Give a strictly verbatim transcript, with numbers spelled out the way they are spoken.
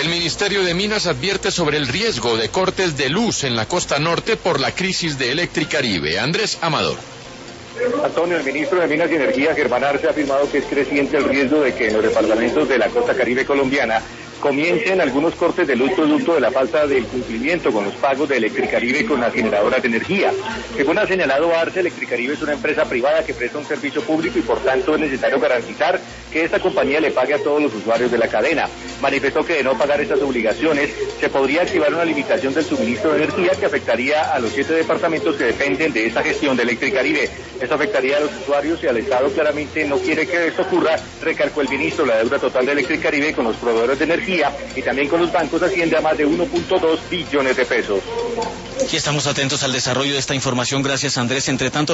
El Ministerio de Minas advierte sobre el riesgo de cortes de luz en la costa norte por la crisis de Electricaribe. Andrés Amador. Antonio, el ministro de Minas y Energía, Germán Arce, ha afirmado que es creciente el riesgo de que en los departamentos de la costa caribe colombiana comiencen algunos cortes de luz producto de la falta del cumplimiento con los pagos de Electricaribe con las generadoras de energía. Según ha señalado Arce, Electricaribe es una empresa privada que presta un servicio público y por tanto es necesario garantizar que esta compañía le pague a todos los usuarios de la cadena. Manifestó que de no pagar estas obligaciones se podría activar una limitación del suministro de energía que afectaría a los siete departamentos que dependen de esta gestión de Electricaribe. Esto afectaría a los usuarios y al Estado claramente no quiere que esto ocurra, recalcó el ministro. La deuda total de Electricaribe con los proveedores de energía y también con los bancos asciende a más de uno punto dos billones de pesos. Y estamos atentos al desarrollo de esta información. Gracias, Andrés. Entre tanto,